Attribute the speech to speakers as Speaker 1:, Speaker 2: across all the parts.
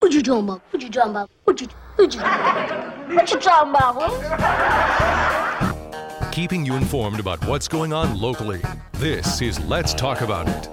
Speaker 1: What you talking about? What you talking about? What you talking about?
Speaker 2: Keeping you informed about what's going on locally. This is Let's Talk About It.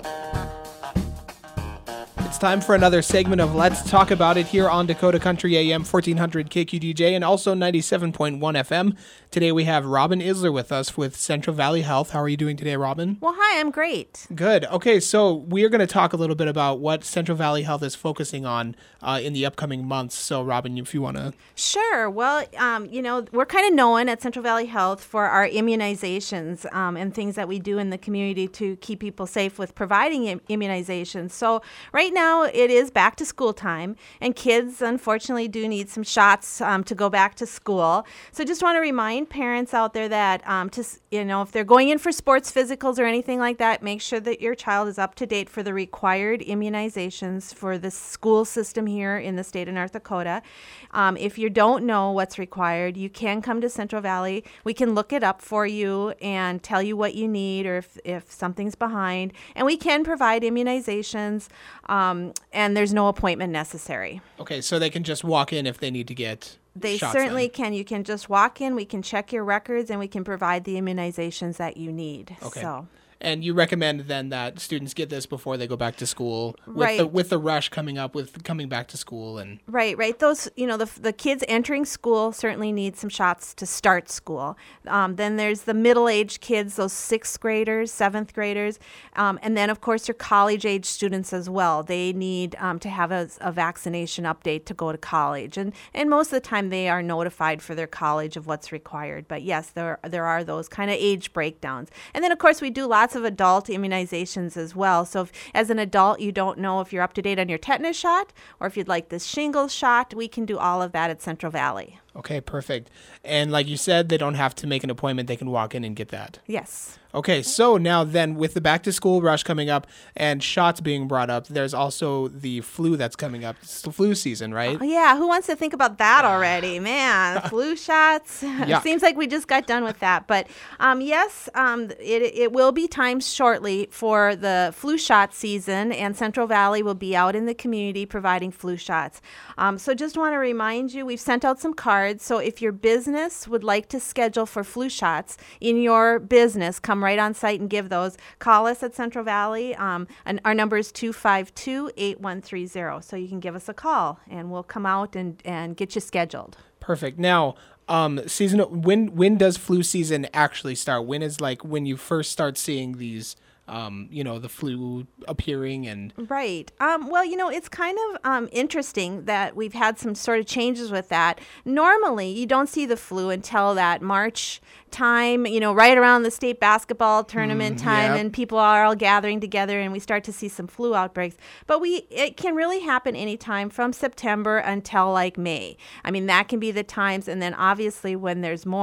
Speaker 3: It's time for another segment of Let's Talk About It here on Dakota Country AM 1400 KQDJ and also 97.1 FM. Today we have Robin Isler with us with Central Valley Health. How are you doing today, Robin?
Speaker 4: Well, hi, I'm great.
Speaker 3: Good. Okay, so we're going to talk a little bit about what Central Valley Health is focusing on in the upcoming months. So, Robin, if you want to...
Speaker 4: Sure. Well, we're kind of known at Central Valley Health for our immunizations and things that we do in the community to keep people safe with providing immunizations. So right now it is back to school time, and kids, unfortunately, do need some shots to go back to school. So just want to remind parents out there that, if they're going in for sports physicals or anything like that, make sure that your child is up to date for the required immunizations for the school system here in the state of North Dakota. If you don't know what's required, you can come to Central Valley. We can look it up for you and tell you what you need or if something's behind. And we can provide immunizations, and there's no appointment necessary.
Speaker 3: Okay, so they can just walk in if they need to get
Speaker 4: They
Speaker 3: shots
Speaker 4: certainly
Speaker 3: then.
Speaker 4: can. You can just walk in, we can check your records, and we can provide the immunizations that you need.
Speaker 3: Okay.
Speaker 4: So.
Speaker 3: And you recommend then that students get this before they go back to school,
Speaker 4: Right.
Speaker 3: with the rush coming up with coming back to school and
Speaker 4: Right. Those, the kids entering school certainly need some shots to start school. Then there's the middle-aged kids, those 6th graders, 7th graders, and then of course your college-age students as well. They need to have a vaccination update to go to college, and most of the time they are notified for their college of what's required. But yes, there are those kind of age breakdowns, and then of course we do lots of adult immunizations as well. So if, as an adult, you don't know if you're up to date on your tetanus shot or if you'd like this shingles shot, we can do all of that at Central Valley.
Speaker 3: Okay, perfect. And like you said, they don't have to make an appointment. They can walk in and get that.
Speaker 4: Yes.
Speaker 3: Okay, so now then with the back-to-school rush coming up and shots being brought up, there's also the flu that's coming up. It's the flu season, right?
Speaker 4: Oh, yeah, who wants to think about that already? Man, flu shots.
Speaker 3: Yuck.
Speaker 4: Seems like we just got done with that. But yes, it will be time shortly for the flu shot season, and Central Valley will be out in the community providing flu shots. So just want to remind you, we've sent out some cards. So if your business would like to schedule for flu shots in your business, come right on site and give those. Call us at Central Valley. And our number is 252-8130. So you can give us a call and we'll come out and get you scheduled.
Speaker 3: Perfect. Now, when does flu season actually start? When is when you first start seeing these the flu appearing and...
Speaker 4: Right. Well, it's kind of interesting that we've had some sort of changes with that. Normally, you don't see the flu until that March time, right around the state basketball tournament time,
Speaker 3: yep.
Speaker 4: and people are all gathering together and we start to see some flu outbreaks. But it can really happen anytime from September until May. I mean, that can be the times. And then obviously when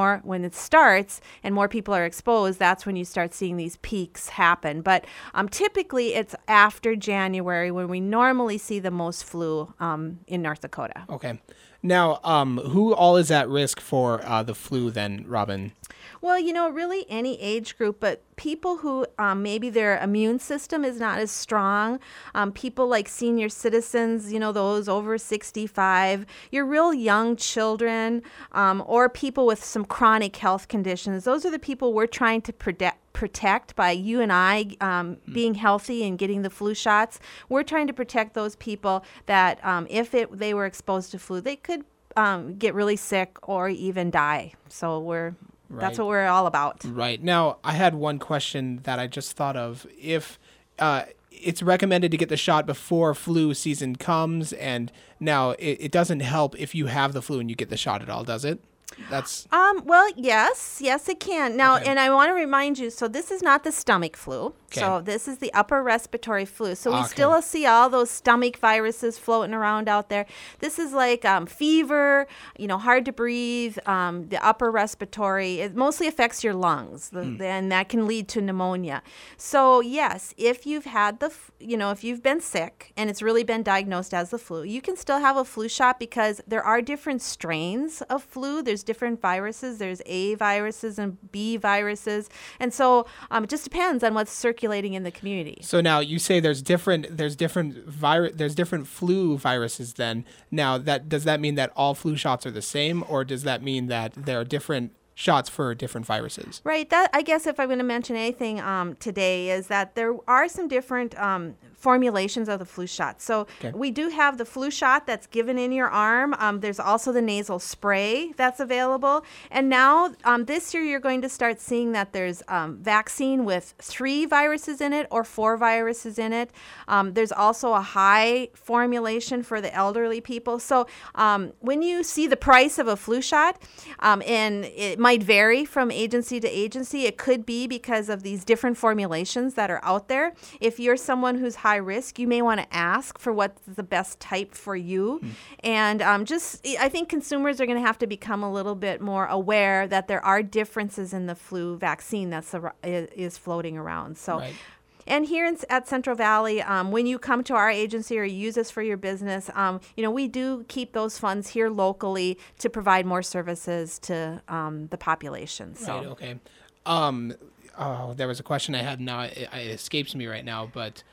Speaker 4: it starts and more people are exposed, that's when you start seeing these peaks happen. But typically it's after January when we normally see the most flu in North Dakota.
Speaker 3: Okay. Now, who all is at risk for the flu then, Robin?
Speaker 4: Well, really any age group, but people who maybe their immune system is not as strong, people like senior citizens, those over 65, your real young children, or people with some chronic health conditions. Those are the people we're trying to protect by you and I being healthy and getting the flu shots. We're trying to protect those people that if they were exposed to flu, they could get really sick or even die. So that's what we're all about.
Speaker 3: Right. Now, I had one question that I just thought of. If it's recommended to get the shot before flu season comes, and now it doesn't help if you have the flu and you get the shot at all, does it?
Speaker 4: Well, yes, it can. Now,
Speaker 3: Okay.
Speaker 4: and I want to remind you, so this is not the stomach flu.
Speaker 3: Okay.
Speaker 4: So this is the upper respiratory flu. So we
Speaker 3: Okay.
Speaker 4: still see all those stomach viruses floating around out there. This is like fever, hard to breathe, the upper respiratory. It mostly affects your lungs, and that can lead to pneumonia. So yes, if you've had if you've been sick and it's really been diagnosed as the flu, you can still have a flu shot because there are different strains of flu. There's there's different viruses. There's A viruses and B viruses. And so it just depends on what's circulating in the community.
Speaker 3: So now you say there's different flu viruses then. Now does that mean that all flu shots are the same, or does that mean that there are different shots for different viruses?
Speaker 4: Right. That, I guess, if I'm going to mention anything today, is that there are some different formulations of the flu shot. So we do have the flu shot that's given in your arm. There's also the nasal spray that's available. And now this year you're going to start seeing that there's vaccine with 3 viruses in it or 4 viruses in it. There's also a high formulation for the elderly people. So when you see the price of a flu shot, and it might vary from agency to agency, it could be because of these different formulations that are out there. If you're someone who's high risk, you may want to ask for what's the best type for you. And I think consumers are going to have to become a little bit more aware that there are differences in the flu vaccine is floating around. So. Right. And here at Central Valley, when you come to our agency or use us for your business, we do keep those funds here locally to provide more services to the population. So.
Speaker 3: Right, okay. There was a question I had now. It escapes me right now, but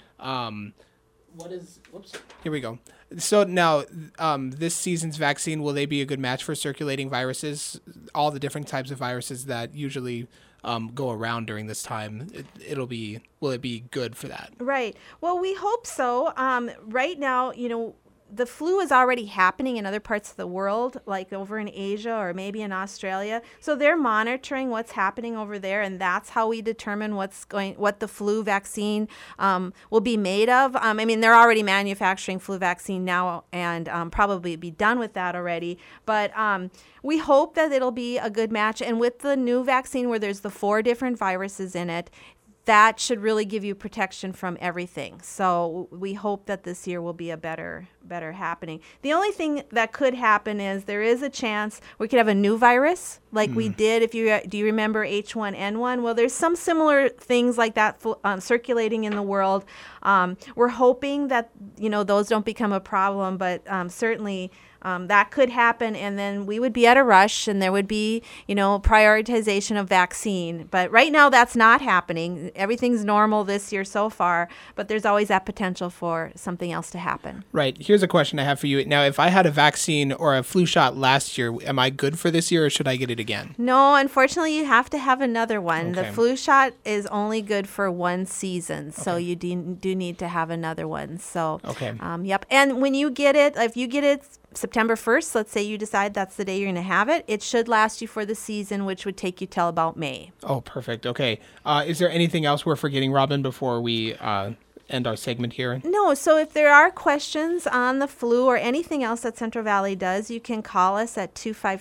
Speaker 3: here we go. So now, this season's vaccine, will they be a good match for circulating viruses? All the different types of viruses that usually go around during this time, will it be good for that?
Speaker 4: Right. Well, we hope so. Right now, the flu is already happening in other parts of the world, like over in Asia or maybe in Australia. So they're monitoring what's happening over there, and that's how we determine what the flu vaccine will be made of. They're already manufacturing flu vaccine now, and probably be done with that already. But we hope that it'll be a good match. And with the new vaccine, where there's the 4 different viruses in it, that should really give you protection from everything. So we hope that this year will be a better happening. The only thing that could happen is there is a chance we could have a new virus like we did. Do you remember H1N1? Well, there's some similar things like that circulating in the world. We're hoping that those don't become a problem, but certainly that could happen, and then we would be at a rush, and there would be, prioritization of vaccine. But right now, that's not happening. Everything's normal this year so far, but there's always that potential for something else to happen.
Speaker 3: Right. Here's a question I have for you. Now, if I had a vaccine or a flu shot last year, am I good for this year, or should I get it again?
Speaker 4: No, unfortunately, you have to have another one.
Speaker 3: Okay.
Speaker 4: The flu shot is only good for one season, so you do need to have another one. So,
Speaker 3: okay.
Speaker 4: Yep. And when you get it, if you get it September 1st, let's say you decide that's the day you're going to have it, it should last you for the season, which would take you till about May.
Speaker 3: Oh, perfect. Okay. Is there anything else we're forgetting, Robin, before we end our segment here?
Speaker 4: No. So if there are questions on the flu or anything else that Central Valley does, you can call us at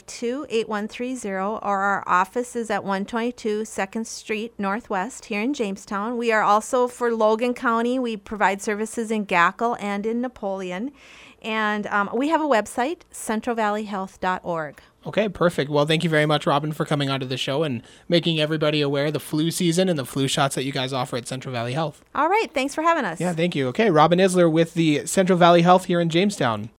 Speaker 4: 252-8130, or our office is at 122 2nd Street Northwest here in Jamestown. We are also for Logan County. We provide services in Gackle and in Napoleon. And we have a website, centralvalleyhealth.org.
Speaker 3: Okay, perfect. Well, thank you very much, Robin, for coming onto the show and making everybody aware of the flu season and the flu shots that you guys offer at Central Valley Health.
Speaker 4: All right. Thanks for having us.
Speaker 3: Yeah, thank you. Okay, Robin Isler with the Central Valley Health here in Jamestown.